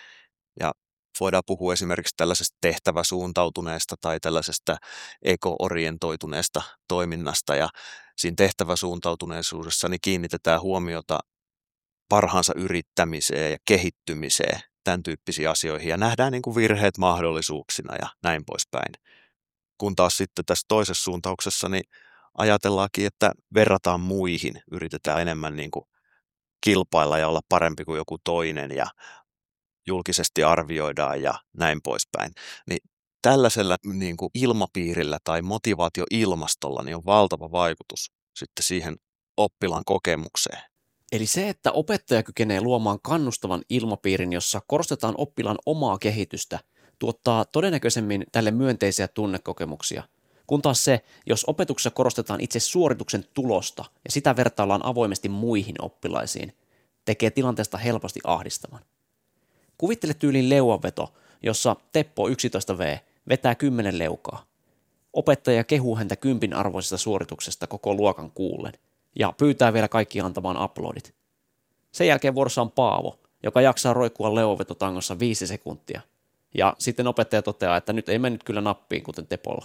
Ja voidaan puhua esimerkiksi tällaisesta tehtäväsuuntautuneesta tai tällaisesta eko-orientoituneesta toiminnasta. Ja siinä tehtäväsuuntautuneisuudessa niin kiinnitetään huomiota parhaansa yrittämiseen ja kehittymiseen, tämän tyyppisiin asioihin. Ja nähdään niin kuin virheet mahdollisuuksina ja näin poispäin. Kun taas sitten tässä toisessa suuntauksessa niin ajatellaankin, että verrataan muihin, yritetään enemmän niin kuin kilpailla ja olla parempi kuin joku toinen ja julkisesti arvioidaan ja näin poispäin. Niin tällaisella niin kuin ilmapiirillä tai motivaatioilmastolla niin on valtava vaikutus sitten siihen oppilaan kokemukseen. eli se, että opettaja kykenee luomaan kannustavan ilmapiirin, jossa korostetaan oppilaan omaa kehitystä, tuottaa todennäköisemmin tälle myönteisiä tunnekokemuksia, kun taas se, jos opetuksessa korostetaan itse suorituksen tulosta ja sitä vertaillaan avoimesti muihin oppilaisiin, tekee tilanteesta helposti ahdistavan. Kuvittele tyylin leuanveto, jossa Teppo 11V vetää 10 leukaa. Opettaja kehuu häntä 10 arvoisesta suorituksesta koko luokan kuullen ja pyytää vielä kaikki antamaan aplodit. Sen jälkeen vuorossa on Paavo, joka jaksaa roikkua leuanvetotangossa 5 sekuntia. Ja sitten opettaja toteaa, että nyt ei mennyt kyllä nappiin kuten Tepolla.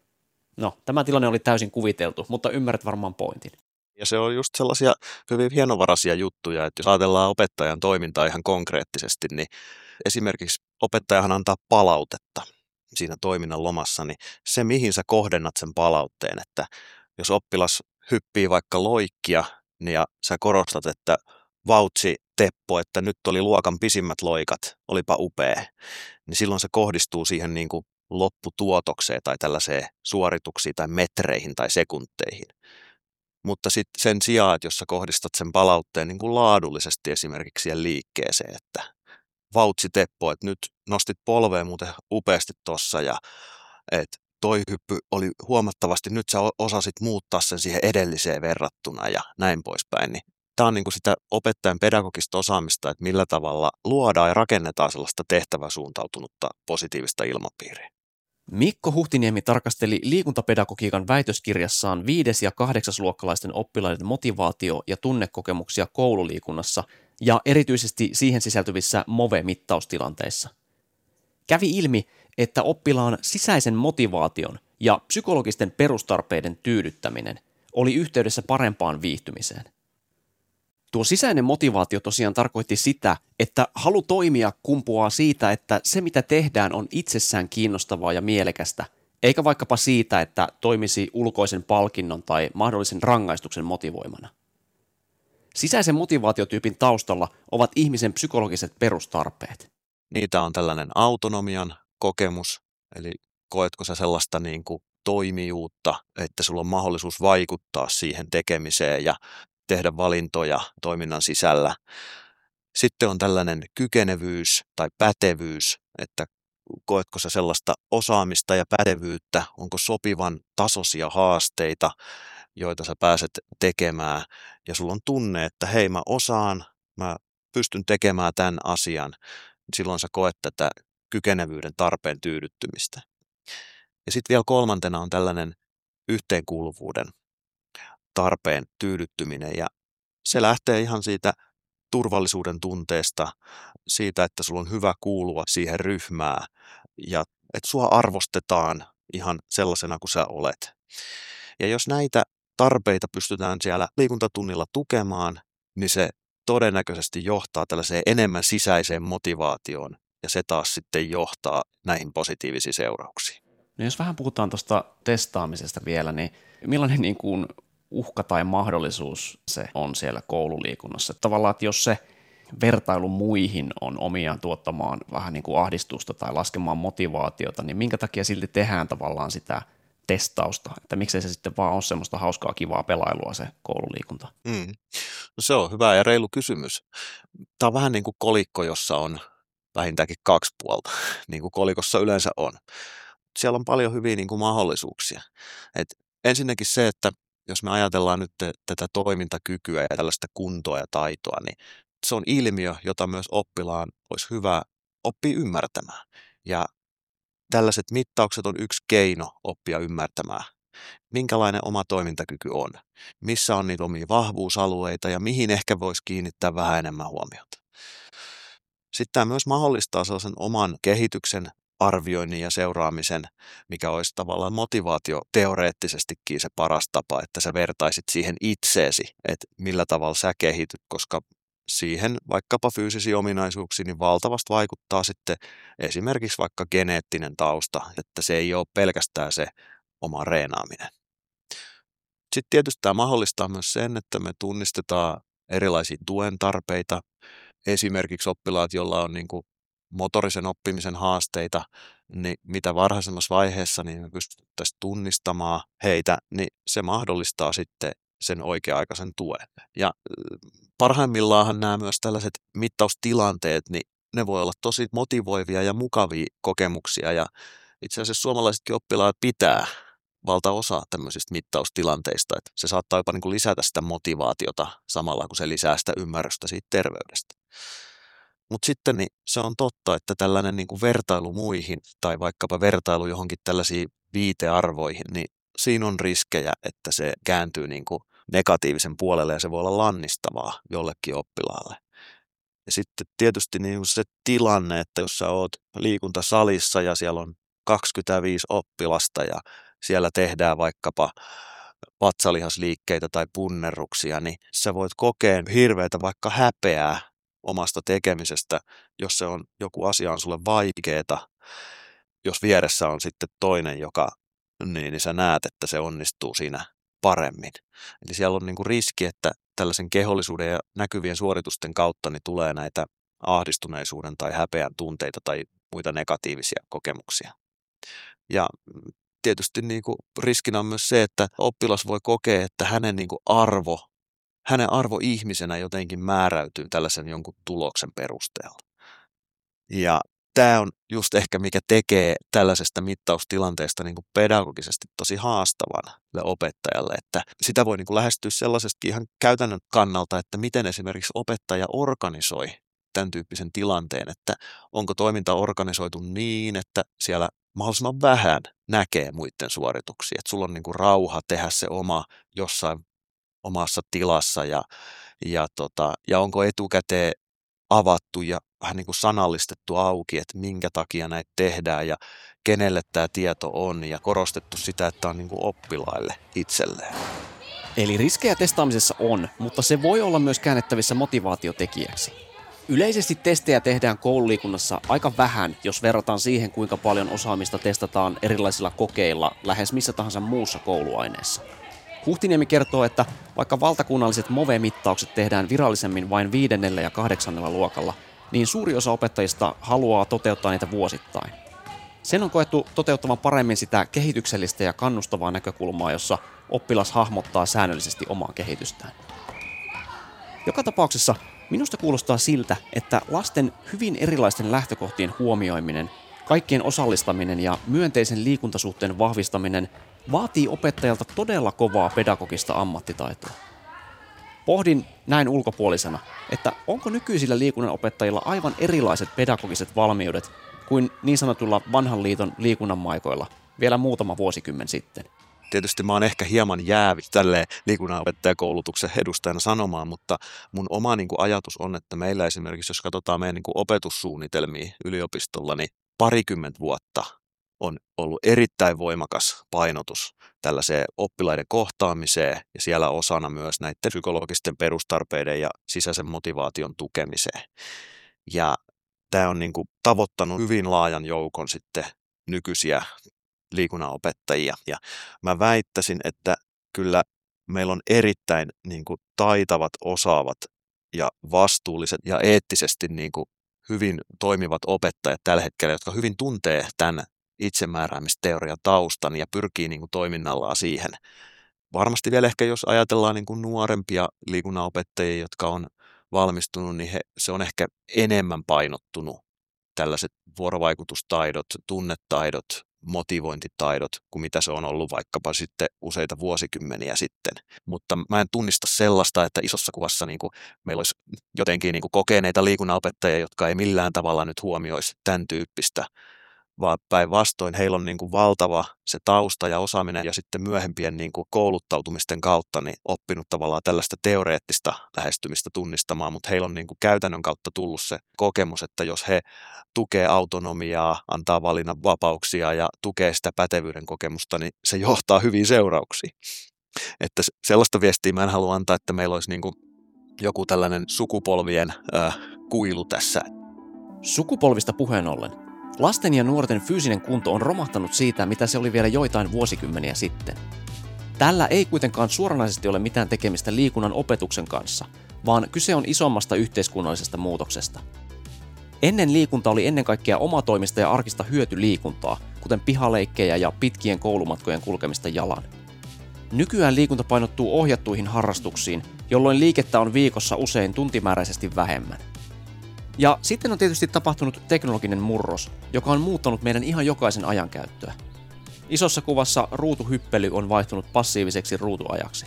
No, tämä tilanne oli täysin kuviteltu, mutta ymmärrät varmaan pointin. Ja se on just sellaisia hyvin hienovaraisia juttuja, että jos ajatellaan opettajan toimintaa ihan konkreettisesti, niin esimerkiksi opettajahan antaa palautetta siinä toiminnan lomassa, niin se mihin sä kohdennat sen palautteen, että jos oppilas hyppii vaikka loikkia, niin ja sä korostat, että vautsi Teppo, että nyt oli luokan pisimmät loikat, olipa upea, niin silloin se kohdistuu siihen niin kuin lopputuotokseen tai tällaiseen suorituksiin tai metreihin tai sekunteihin. Mutta sitten sen sijaan, että jos sä kohdistat sen palautteen niin kuin laadullisesti esimerkiksi siihen liikkeeseen, että vautsi Teppo, että nyt nostit polveen muuten upeasti tossa ja että toi hyppy oli huomattavasti, nyt sä osasit muuttaa sen siihen edelliseen verrattuna ja näin poispäin. Niin tämä on niin kuin sitä opettajan pedagogista osaamista, että millä tavalla luodaan ja rakennetaan sellaista tehtäväsuuntautunutta positiivista ilmapiiriä. Mikko Huhtiniemi tarkasteli liikuntapedagogiikan väitöskirjassaan 5- ja 8-luokkalaisten oppilaiden motivaatio- ja tunnekokemuksia koululiikunnassa ja erityisesti siihen sisältyvissä MOVE-mittaustilanteissa. Kävi ilmi, että oppilaan sisäisen motivaation ja psykologisten perustarpeiden tyydyttäminen oli yhteydessä parempaan viihtymiseen. Tuo sisäinen motivaatio tosiaan tarkoitti sitä, että halu toimia kumpuaa siitä, että se mitä tehdään on itsessään kiinnostavaa ja mielekästä, eikä vaikkapa siitä, että toimisi ulkoisen palkinnon tai mahdollisen rangaistuksen motivoimana. Sisäisen motivaatiotyypin taustalla ovat ihmisen psykologiset perustarpeet. Niitä on tällainen autonomian, kokemus, eli koetko sä sellaista niin kuin toimijuutta, että sulla on mahdollisuus vaikuttaa siihen tekemiseen ja tehdä valintoja toiminnan sisällä. Sitten on tällainen kykenevyys tai pätevyys, että koetko sä sellaista osaamista ja pätevyyttä, onko sopivan tasoisia haasteita, joita sä pääset tekemään ja sulla on tunne, että hei mä osaan, mä pystyn tekemään tämän asian, silloin sä koet tätä kykenevyyden tarpeen tyydyttymistä. Ja sitten vielä kolmantena on tällainen yhteenkuuluvuuden tarpeen tyydyttyminen ja se lähtee ihan siitä turvallisuuden tunteesta, siitä, että sulla on hyvä kuulua siihen ryhmään ja että sua arvostetaan ihan sellaisena kuin sä olet. Ja jos näitä tarpeita pystytään siellä liikuntatunnilla tukemaan, niin se todennäköisesti johtaa tällaiseen enemmän sisäiseen motivaatioon ja se taas sitten johtaa näihin positiivisiin seurauksiin. No jos vähän puhutaan tuosta testaamisesta vielä, niin millainen niin kuin uhka tai mahdollisuus se on siellä koululiikunnassa? Tavallaan, että jos se vertailu muihin on omiaan tuottamaan vähän niin kuin ahdistusta tai laskemaan motivaatiota, niin minkä takia silti tehdään tavallaan sitä testausta? Että miksei se sitten vaan ole semmoista hauskaa, kivaa pelailua se koululiikunta? No se on hyvä ja reilu kysymys. Tämä on vähän niin kuin kolikko, jossa on vähintäänkin 2 puolta, niin kuin kolikossa yleensä on. Siellä on paljon hyviä niin kuin mahdollisuuksia. Et ensinnäkin se, että jos me ajatellaan nyt tätä toimintakykyä ja tällaista kuntoa ja taitoa, niin se on ilmiö, jota myös oppilaan olisi hyvä oppia ymmärtämään. Ja tällaiset mittaukset on yksi keino oppia ymmärtämään, minkälainen oma toimintakyky on, missä on niitä omia vahvuusalueita ja mihin ehkä voisi kiinnittää vähän enemmän huomiota. Sitten tämä myös mahdollistaa sellaisen oman kehityksen arvioinnin ja seuraamisen, mikä olisi tavallaan motivaatio teoreettisestikin se paras tapa, että sä vertaisit siihen itseesi, että millä tavalla sä kehityt, koska siihen vaikkapa fyysisiin ominaisuuksiin niin valtavasti vaikuttaa sitten esimerkiksi vaikka geneettinen tausta, että se ei ole pelkästään se oma reenaaminen. Sitten tietysti tämä mahdollistaa myös sen, että me tunnistetaan erilaisia tuen tarpeita, esimerkiksi oppilaat, joilla on niin kuin motorisen oppimisen haasteita, niin mitä varhaisemmassa vaiheessa niin me pystyttäisiin tunnistamaan heitä, niin se mahdollistaa sitten sen oikea-aikaisen tuen. Ja parhaimmillaan nämä myös tällaiset mittaustilanteet, niin ne voi olla tosi motivoivia ja mukavia kokemuksia ja itse asiassa suomalaisetkin oppilaat pitää valtaosa tämmöisistä mittaustilanteista, että se saattaa jopa niin kuin lisätä sitä motivaatiota samalla kun se lisää sitä ymmärrystä siitä terveydestä. Mutta sitten niin se on totta, että tällainen niin kuin vertailu muihin tai vaikkapa vertailu johonkin tällaisiin viitearvoihin, niin siinä on riskejä, että se kääntyy niin kuin negatiivisen puolelle ja se voi olla lannistavaa jollekin oppilaalle. Ja sitten tietysti niin se tilanne, että jos sä oot liikuntasalissa ja siellä on 25 oppilasta ja siellä tehdään vaikkapa vatsalihasliikkeitä tai punnerruksia, niin sä voit kokea hirveätä vaikka häpeää omasta tekemisestä, jos se on joku asia on sulle vaikeeta, jos vieressä on sitten toinen, joka niin sä näet, että se onnistuu siinä paremmin. Eli siellä on niinku riski, että tällaisen kehollisuuden ja näkyvien suoritusten kautta niin tulee näitä ahdistuneisuuden tai häpeän tunteita tai muita negatiivisia kokemuksia. Ja tietysti niinku riskinä on myös se, että oppilas voi kokea, että hänen arvo ihmisenä jotenkin määräytyy tällaisen jonkun tuloksen perusteella. Ja tämä on just ehkä mikä tekee tällaisesta mittaustilanteesta niin kuin pedagogisesti tosi haastavan opettajalle, että sitä voi niin kuin lähestyä sellaisestakin ihan käytännön kannalta, että miten esimerkiksi opettaja organisoi tämän tyyppisen tilanteen, että onko toiminta organisoitu niin, että siellä mahdollisimman vähän näkee muiden suorituksia, että sulla on niin kuin rauha tehdä se oma jossain omassa tilassa ja onko etukäteen avattu ja vähän niin kuin sanallistettu auki, että minkä takia näitä tehdään ja kenelle tämä tieto on ja korostettu sitä, että on niin kuin oppilaille itselleen. Eli riskejä testaamisessa on, mutta se voi olla myös käännettävissä motivaatiotekijäksi. Yleisesti testejä tehdään koululiikunnassa aika vähän, jos verrataan siihen, kuinka paljon osaamista testataan erilaisilla kokeilla lähes missä tahansa muussa kouluaineessa. Huhtiniemi kertoo, että vaikka valtakunnalliset MOVE-mittaukset tehdään virallisemmin vain 5. ja 8. luokalla, niin suuri osa opettajista haluaa toteuttaa niitä vuosittain. Sen on koettu toteuttavan paremmin sitä kehityksellistä ja kannustavaa näkökulmaa, jossa oppilas hahmottaa säännöllisesti omaa kehitystään. Joka tapauksessa minusta kuulostaa siltä, että lasten hyvin erilaisten lähtökohtien huomioiminen, kaikkien osallistaminen ja myönteisen liikuntasuhteen vahvistaminen vaatii opettajalta todella kovaa pedagogista ammattitaitoa. Pohdin näin ulkopuolisena, että onko nykyisillä liikunnanopettajilla aivan erilaiset pedagogiset valmiudet kuin niin sanotulla vanhan liiton liikunnanmaikoilla vielä muutama vuosikymmen sitten. Tietysti mä oon ehkä hieman jäävi tälleen liikunnanopettajakoulutuksen edustajana sanomaan, mutta mun oma ajatus on, että meillä esimerkiksi, jos katsotaan meidän opetussuunnitelmia yliopistolla, niin 20 vuotta on ollut erittäin voimakas painotus tällaiseen oppilaiden kohtaamiseen ja siellä osana myös näiden psykologisten perustarpeiden ja sisäisen motivaation tukemiseen. Ja tämä on tavoittanut hyvin laajan joukon sitten nykyisiä liikunnanopettajia. Ja mä väittäisin, että kyllä meillä on erittäin taitavat, osaavat ja vastuulliset ja eettisesti hyvin toimivat opettajat tällä hetkellä, jotka hyvin tuntee tämän itsemääräämisteorian taustan ja pyrkii toiminnallaan siihen. Varmasti vielä ehkä jos ajatellaan nuorempia liikunnanopettajia, jotka on valmistunut, niin se on ehkä enemmän painottunut tällaiset vuorovaikutustaidot, tunnetaidot, motivointitaidot, kuin mitä se on ollut vaikkapa sitten useita vuosikymmeniä sitten. Mutta mä en tunnista sellaista, että isossa kuvassa meillä olisi jotenkin kokeneita liikunnanopettajia, jotka ei millään tavalla nyt huomioisi tämän tyyppistä, vaan päinvastoin heillä on valtava se tausta ja osaaminen ja sitten myöhempien kouluttautumisten kautta niin oppinut tavallaan tällaista teoreettista lähestymistä tunnistamaan, mutta heillä on käytännön kautta tullut se kokemus, että jos he tukee autonomiaa, antaa valinnan vapauksia ja tukee sitä pätevyyden kokemusta, niin se johtaa hyviin seurauksiin. Että sellaista viestiä mä en halua antaa, että meillä olisi joku tällainen sukupolvien kuilu tässä. Sukupolvista puheen ollen. Lasten ja nuorten fyysinen kunto on romahtanut siitä, mitä se oli vielä joitain vuosikymmeniä sitten. Tällä ei kuitenkaan suoranaisesti ole mitään tekemistä liikunnan opetuksen kanssa, vaan kyse on isommasta yhteiskunnallisesta muutoksesta. Ennen liikunta oli ennen kaikkea omatoimista ja arkista hyötyliikuntaa, kuten pihaleikkejä ja pitkien koulumatkojen kulkemista jalan. Nykyään liikunta painottuu ohjattuihin harrastuksiin, jolloin liikettä on viikossa usein tuntimääräisesti vähemmän. Ja sitten on tietysti tapahtunut teknologinen murros, joka on muuttanut meidän ihan jokaisen ajankäyttöä. Isossa kuvassa ruutuhyppely on vaihtunut passiiviseksi ruutuajaksi.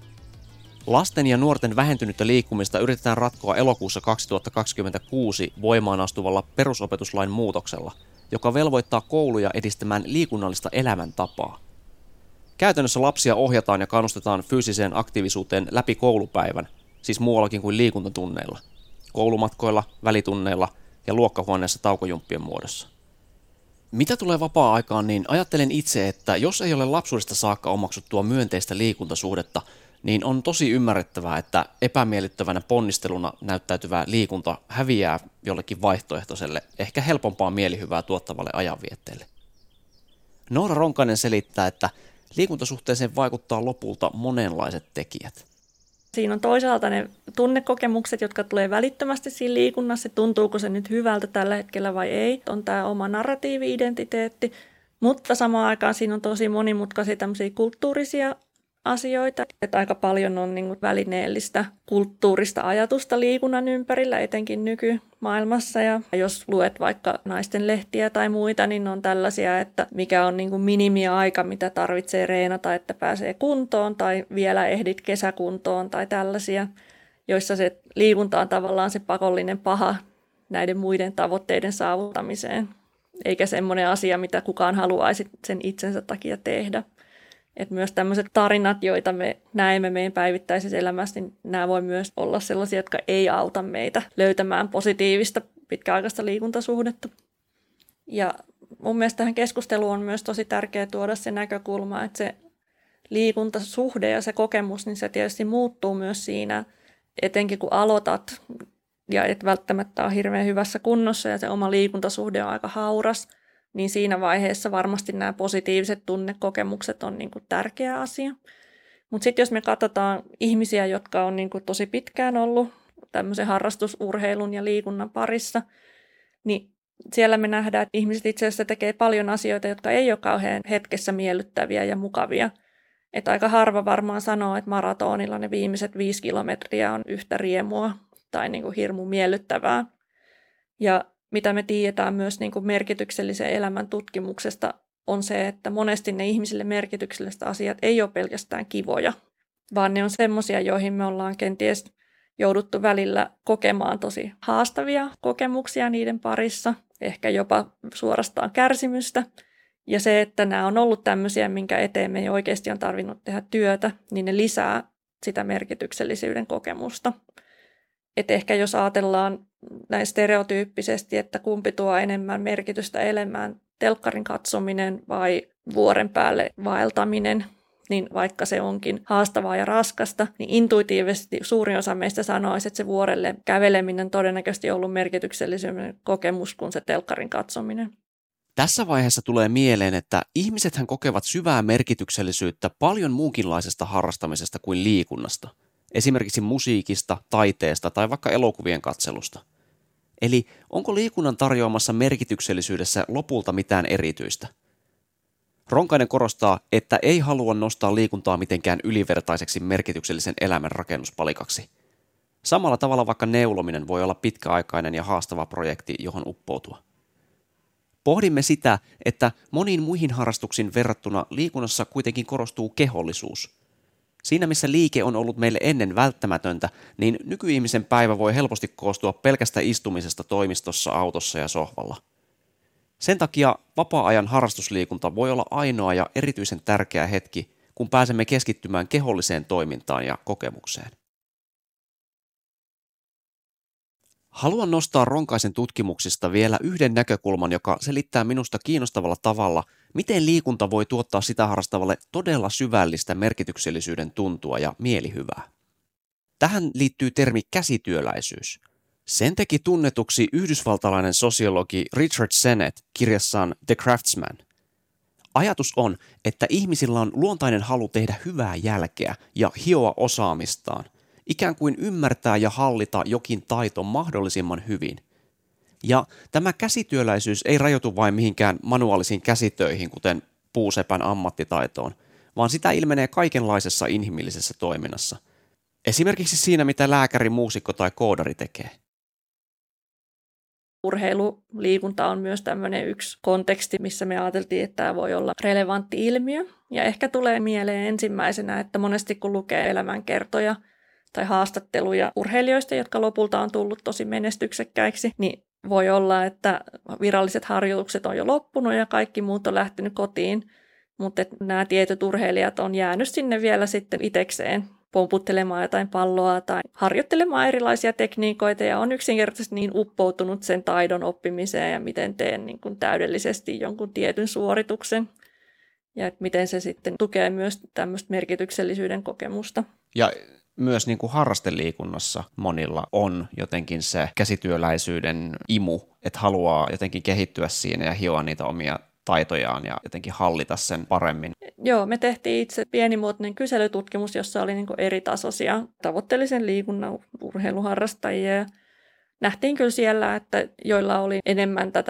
Lasten ja nuorten vähentynyttä liikkumista yritetään ratkoa elokuussa 2026 voimaan astuvalla perusopetuslain muutoksella, joka velvoittaa kouluja edistämään liikunnallista elämäntapaa. Käytännössä lapsia ohjataan ja kannustetaan fyysiseen aktiivisuuteen läpi koulupäivän, siis muuallakin kuin liikuntatunneilla, koulumatkoilla, välitunneilla ja luokkahuoneessa taukojumppien muodossa. Mitä tulee vapaa-aikaan, niin ajattelen itse, että jos ei ole lapsuudesta saakka omaksuttua myönteistä liikuntasuhdetta, niin on tosi ymmärrettävää, että epämiellyttävänä ponnisteluna näyttäytyvä liikunta häviää jollekin vaihtoehtoiselle, ehkä helpompaa mielihyvää tuottavalle ajanvietteelle. Noora Ronkainen selittää, että liikuntasuhteeseen vaikuttaa lopulta monenlaiset tekijät. Siinä on toisaalta ne tunnekokemukset, jotka tulee välittömästi siinä liikunnassa, tuntuuko se nyt hyvältä tällä hetkellä vai ei. On tämä oma narratiivi-identiteetti, mutta samaan aikaan siinä on tosi monimutkaisia tämmöisiä kulttuurisia asioita. Että aika paljon on välineellistä kulttuurista ajatusta liikunnan ympärillä, etenkin nykymaailmassa. Ja jos luet vaikka naisten lehtiä tai muita, niin on tällaisia, että mikä on minimiaika, mitä tarvitsee reenata, että pääsee kuntoon tai vielä ehdit kesäkuntoon tai tällaisia, joissa se liikunta on tavallaan se pakollinen paha näiden muiden tavoitteiden saavuttamiseen, eikä semmoinen asia, mitä kukaan haluaisi sen itsensä takia tehdä. Että myös tämmöiset tarinat, joita me näemme meidän päivittäisessä elämässä, niin nämä voi myös olla sellaisia, jotka ei auta meitä löytämään positiivista pitkäaikaista liikuntasuhdetta. Ja mun mielestä tähän keskusteluun on myös tosi tärkeää tuoda se näkökulma, että se liikuntasuhde ja se kokemus, niin se tietysti muuttuu myös siinä, etenkin kun aloitat ja et välttämättä ole hirveän hyvässä kunnossa ja se oma liikuntasuhde on aika hauras, niin siinä vaiheessa varmasti nämä positiiviset tunnekokemukset on tärkeä asia. Mutta sitten jos me katsotaan ihmisiä, jotka on tosi pitkään ollut tämmöisen harrastusurheilun ja liikunnan parissa, niin Siellä me nähdään, että ihmiset itse asiassa tekee paljon asioita, jotka ei ole kauhean hetkessä miellyttäviä ja mukavia. Että aika harva varmaan sanoo, että maratonilla ne viimeiset 5 kilometriä on yhtä riemua tai niin kuin hirmu miellyttävää. Ja mitä me tiedetään myös niin kuin merkityksellisen elämän tutkimuksesta on se, että monesti ne ihmisille merkitykselliset asiat ei ole pelkästään kivoja, vaan ne on semmoisia, joihin me ollaan kenties jouduttu välillä kokemaan tosi haastavia kokemuksia niiden parissa, ehkä jopa suorastaan kärsimystä. Ja se, että nämä on ollut tämmöisiä, minkä eteen me ei oikeasti on tarvinnut tehdä työtä, niin ne lisää sitä merkityksellisyyden kokemusta. Et ehkä jos ajatellaan näin stereotyyppisesti, että kumpi tuo enemmän merkitystä elämään, telkkarin katsominen vai vuoren päälle vaeltaminen, niin vaikka se onkin haastavaa ja raskasta, niin intuitiivisesti suurin osa meistä sanoisi, että se vuorelle käveleminen todennäköisesti on ollut merkityksellisyyden kokemus kuin se telkkarin katsominen. Tässä vaiheessa tulee mieleen, että ihmisethän kokevat syvää merkityksellisyyttä paljon muunkinlaisesta harrastamisesta kuin liikunnasta. Esimerkiksi musiikista, taiteesta tai vaikka elokuvien katselusta. Eli onko liikunnan tarjoamassa merkityksellisyydessä lopulta mitään erityistä? Ronkainen korostaa, että ei halua nostaa liikuntaa mitenkään ylivertaiseksi merkityksellisen elämän rakennuspalikaksi. Samalla tavalla vaikka neulominen voi olla pitkäaikainen ja haastava projekti, johon uppoutua. Pohdimme sitä, että moniin muihin harrastuksiin verrattuna liikunnassa kuitenkin korostuu kehollisuus. Siinä missä liike on ollut meille ennen välttämätöntä, niin nykyihmisen päivä voi helposti koostua pelkästä istumisesta toimistossa, autossa ja sohvalla. Sen takia vapaa-ajan harrastusliikunta voi olla ainoa ja erityisen tärkeä hetki, kun pääsemme keskittymään keholliseen toimintaan ja kokemukseen. Haluan nostaa Ronkaisen tutkimuksista vielä yhden näkökulman, joka selittää minusta kiinnostavalla tavalla, miten liikunta voi tuottaa sitä harrastavalle todella syvällistä merkityksellisyyden tuntua ja mielihyvää. Tähän liittyy termi käsityöläisyys. Sen teki tunnetuksi yhdysvaltalainen sosiologi Richard Sennett kirjassaan The Craftsman. Ajatus on, että ihmisillä on luontainen halu tehdä hyvää jälkeä ja hioa osaamistaan, ikään kuin ymmärtää ja hallita jokin taito mahdollisimman hyvin. Ja tämä käsityöläisyys ei rajoitu vain mihinkään manuaalisiin käsitöihin, kuten puusepän ammattitaitoon, vaan sitä ilmenee kaikenlaisessa inhimillisessä toiminnassa. Esimerkiksi siinä, mitä lääkäri, muusikko tai koodari tekee. Urheiluliikunta on myös tämmöinen yksi konteksti, missä me ajateltiin, että tämä voi olla relevantti ilmiö. Ja ehkä tulee mieleen ensimmäisenä, että monesti kun lukee elämänkertoja tai haastatteluja urheilijoista, jotka lopulta on tullut tosi menestyksekkäiksi, niin voi olla, että viralliset harjoitukset on jo loppunut ja kaikki muut on lähtenyt kotiin, mutta nämä tietyt urheilijat on jäänyt sinne vielä sitten itsekseen pomputtelemaan jotain palloa tai harjoittelemaan erilaisia tekniikoita ja on yksinkertaisesti niin uppoutunut sen taidon oppimiseen ja miten teen niin kuin täydellisesti jonkun tietyn suorituksen ja miten se sitten tukee myös tämmöistä merkityksellisyyden kokemusta. Ja myös niin kuin harrasteliikunnassa monilla on jotenkin se käsityöläisyyden imu, että haluaa jotenkin kehittyä siinä ja hioa niitä omia taitojaan ja jotenkin hallita sen paremmin. Joo, me tehtiin itse pienimuotoinen kyselytutkimus, jossa oli niin kuin eri tasoisia tavoitteellisen liikunnan urheiluharrastajia. Ja nähtiin kyllä siellä, että joilla oli enemmän tätä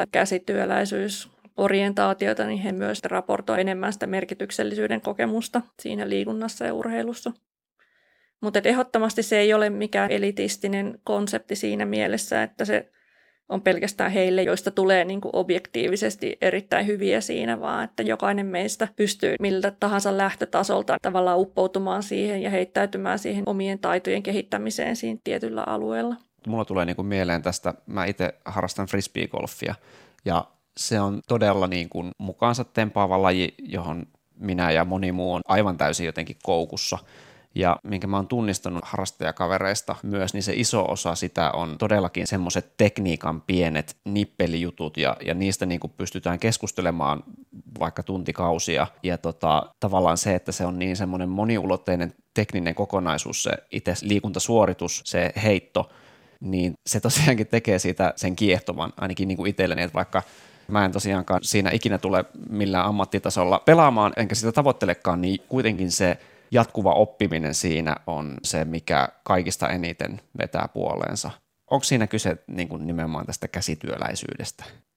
käsityöläisyysorientaatiota, niin he myös raportoivat enemmän sitä merkityksellisyyden kokemusta siinä liikunnassa ja urheilussa. Mutta ehdottomasti se ei ole mikään elitistinen konsepti siinä mielessä, että se on pelkästään heille, joista tulee niin kuin objektiivisesti erittäin hyviä siinä, vaan että jokainen meistä pystyy miltä tahansa lähtötasolta tavallaan uppoutumaan siihen ja heittäytymään siihen omien taitojen kehittämiseen siinä tietyllä alueella. Mulla tulee niin kuin mieleen tästä, mä itse harrastan frisbeegolfia ja se on todella niin kuin mukaansa tempaava laji, johon minä ja moni muu on aivan täysin jotenkin koukussa. Ja minkä mä oon tunnistanut harrastajakavereista myös, niin se iso osa sitä on todellakin semmoiset tekniikan pienet nippelijutut ja niistä niin kuin pystytään keskustelemaan vaikka tuntikausia. Ja tavallaan se, että se on niin semmoinen moniulotteinen tekninen kokonaisuus, se itse liikuntasuoritus, se heitto, niin se tosiaankin tekee siitä sen kiehtovan ainakin niin kuin itselleni, että vaikka mä en tosiaankaan siinä ikinä tule millään ammattitasolla pelaamaan, enkä sitä tavoittelekaan, niin kuitenkin se jatkuva oppiminen siinä on se, mikä kaikista eniten vetää puoleensa. Onko siinä kyse niin kuin nimenomaan tästä käsityöläisyydestä?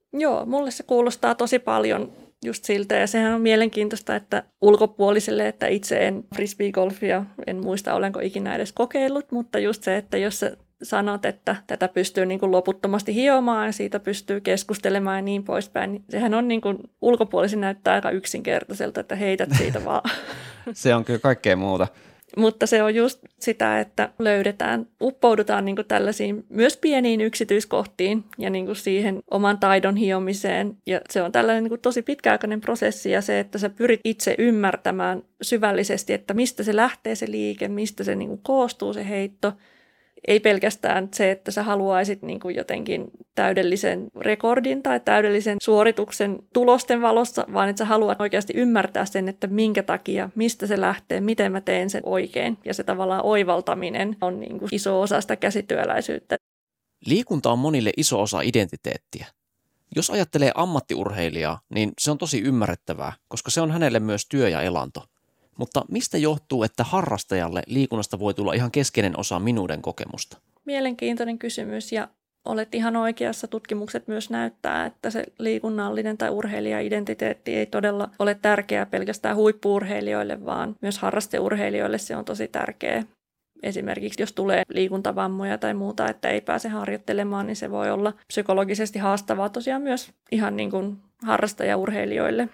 Joo, mulle se kuulostaa tosi paljon just siltä, ja sehän on mielenkiintoista, että ulkopuoliselle, että itse en frisbeegolfia, en muista olenko ikinä edes kokeillut, mutta just se, että jos sä sanot, että tätä pystyy niin kuin loputtomasti hiomaan ja siitä pystyy keskustelemaan ja niin poispäin, niin sehän on niin kuin ulkopuolisen näyttää aika yksinkertaiselta, että heität siitä vaan. Se on kyllä kaikkea muuta. Mutta se on just sitä, että uppoudutaan niin kuin tällaisiin myös pieniin yksityiskohtiin ja niin kuin siihen oman taidon hiomiseen. Ja se on tällainen niin kuin tosi pitkäaikainen prosessi ja se, että sä pyrit itse ymmärtämään syvällisesti, että mistä se lähtee se liike, mistä se niin kuin koostuu se heitto. Ei pelkästään se, että sä haluaisit niin kuin jotenkin täydellisen rekordin tai täydellisen suorituksen tulosten valossa, vaan että sä haluat oikeasti ymmärtää sen, että minkä takia, mistä se lähtee, miten mä teen sen oikein. Ja se tavallaan oivaltaminen on niin kuin iso osa sitä käsityöläisyyttä. Liikunta on monille iso osa identiteettiä. Jos ajattelee ammattiurheilijaa, niin se on tosi ymmärrettävää, koska se on hänelle myös työ ja elanto. Mutta mistä johtuu, että harrastajalle liikunnasta voi tulla ihan keskeinen osa minuuden kokemusta? Mielenkiintoinen kysymys ja olet ihan oikeassa. Tutkimukset myös näyttää, että se liikunnallinen tai urheilija-identiteetti ei todella ole tärkeää pelkästään huippu-urheilijoille, vaan myös harrasteurheilijoille se on tosi tärkeä. Esimerkiksi jos tulee liikuntavammoja tai muuta, että ei pääse harjoittelemaan, niin se voi olla psykologisesti haastavaa tosiaan myös ihan niin kuin harrastajaurheilijoille.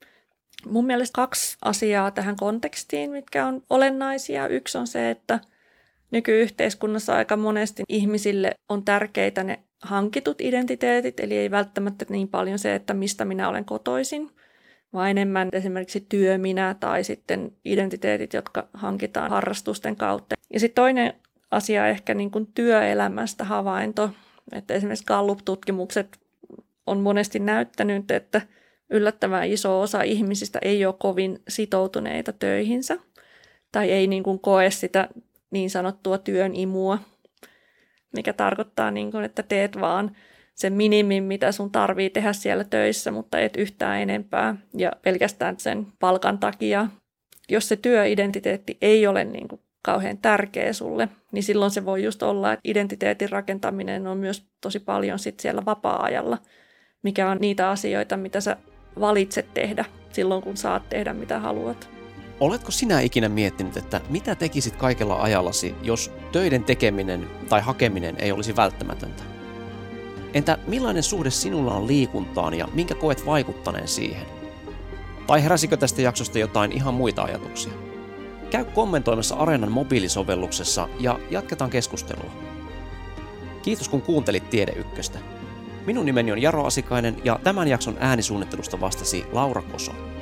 Mun mielestä 2 asiaa tähän kontekstiin, mitkä on olennaisia. Yksi on se, että nykyyhteiskunnassa aika monesti ihmisille on tärkeitä ne hankitut identiteetit, eli ei välttämättä niin paljon se, että mistä minä olen kotoisin, vaan enemmän esimerkiksi työminä tai sitten identiteetit, jotka hankitaan harrastusten kautta. Ja sitten toinen asia ehkä niin kuin työelämästä havainto, että esimerkiksi Gallup-tutkimukset on monesti näyttänyt, että yllättävän iso osa ihmisistä ei ole kovin sitoutuneita töihinsä tai ei niin kuin koe sitä niin sanottua työn imua, mikä tarkoittaa, niin kuin, että teet vaan sen minimin, mitä sun tarvii tehdä siellä töissä, mutta et yhtään enempää ja pelkästään sen palkan takia. Jos se työidentiteetti ei ole niin kuin kauhean tärkeä sulle, niin silloin se voi just olla, että identiteetin rakentaminen on myös tosi paljon sit siellä vapaa-ajalla, mikä on niitä asioita, mitä sä valitset tehdä silloin, kun saat tehdä mitä haluat. Oletko sinä ikinä miettinyt, että mitä tekisit kaikella ajallasi, jos töiden tekeminen tai hakeminen ei olisi välttämätöntä? Entä millainen suhde sinulla on liikuntaan ja minkä koet vaikuttaneen siihen? Tai heräsikö tästä jaksosta jotain ihan muita ajatuksia? Käy kommentoimassa Areenan mobiilisovelluksessa ja jatketaan keskustelua. Kiitos kun kuuntelit Tiede Ykköstä. Minun nimeni on Jaro Asikainen ja tämän jakson äänisuunnittelusta vastasi Laura Koso.